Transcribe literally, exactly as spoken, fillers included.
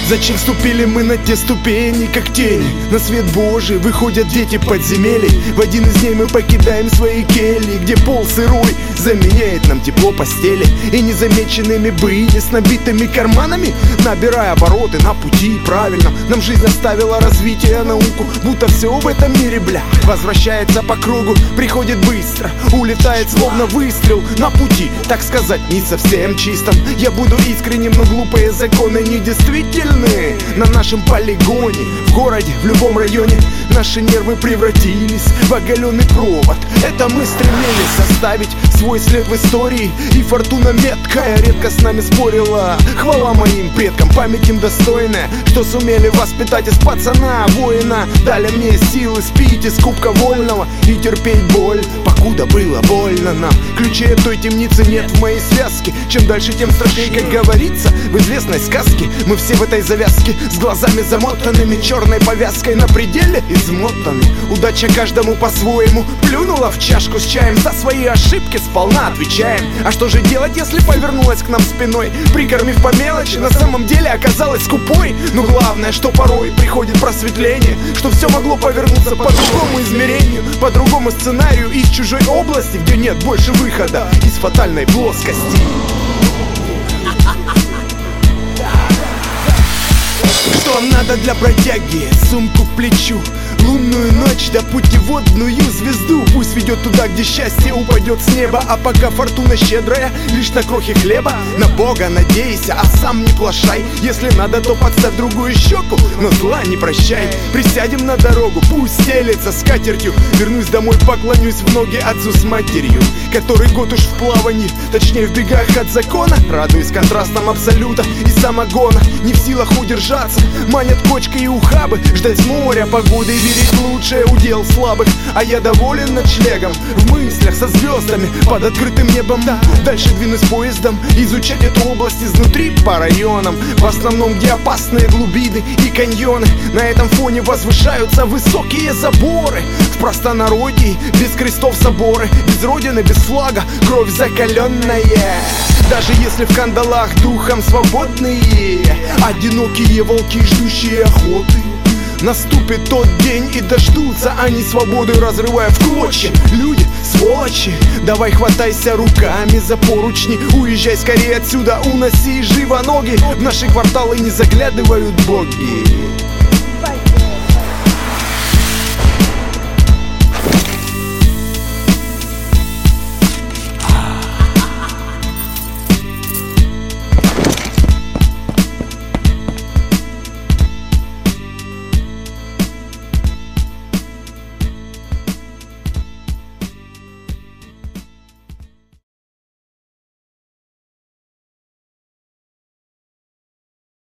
Зачем вступили мы на те ступени, как тени? На свет Божий выходят дети подземелий. В один из дней мы покидаем свои кельи, где пол сырой заменяет нам тепло постели. И незамеченными были с набитыми карманами, набирая обороты на пути правильном. Нам жизнь оставила развитие, науку, будто все в этом мире, бля, возвращается по кругу, приходит быстро, улетает словно выстрел на пути, так сказать, не совсем чистом. Я буду искренним, но глупые законы недействительны. На нашем полигоне, в городе, в любом районе наши нервы превратились в оголенный провод. Это мы стремились оставить свой след в истории, и фортуна меткая редко с нами спорила. Хвала моим предкам, память им достойная, что сумели воспитать из пацана воина. Дали мне силы спить из кубка вольного и терпеть боль, покуда было больно нам. Ключей от той темницы нет в моей связке. Чем дальше, тем страшнее, как говорится в известной сказке. Мы все в этой завязке, с глазами замотанными черной повязкой, на пределе измотаны. Удача каждому по-своему плюнула в чашку с чаем. За свои ошибки сполна отвечаем. А что же делать, если повернулась к нам спиной, прикормив по мелочи, на самом деле оказалась скупой? Но главное, что порой приходит просветление, что все могло повернуться по другому измерению, по другому сценарию, из чужой области, где нет больше выхода из фатальной плоскости. Что надо для бродяги? Сумку к плечу, лунную ночь, да путеводную звезду. Пусть ведет туда, где счастье упадет с неба. А пока фортуна щедрая, лишь на крохи хлеба. На Бога надейся, а сам не плашай. Если надо, то подставь другую щеку, но зла не прощай. Присядем на дорогу, пусть стелется скатертью. Вернусь домой, поклонюсь в ноги отцу с матерью, который год уж в плавании, точнее в бегах от закона. Радуюсь контрастам абсолюта и самогона. Не в силах удержаться, манят кочкой и ухабы. Ждать моря, погоды и верить в лучшее удел слабых. А я доволен ночлегом в мыслях со звездами под открытым небом. Дальше двинусь поездом, изучать эту область изнутри по районам, в основном где опасные глубины и каньоны. На этом фоне возвышаются высокие заборы. В простонародье без крестов соборы, без родины, без флага, кровь закаленная. Даже если в кандалах духом свободные, одинокие волки, ждущие охоты. Наступит тот день и дождутся они свободы, разрывая в клочья. Люди, сволочи, давай хватайся руками за поручни. Уезжай скорее отсюда, уноси живо ноги. В наши кварталы не заглядывают боги.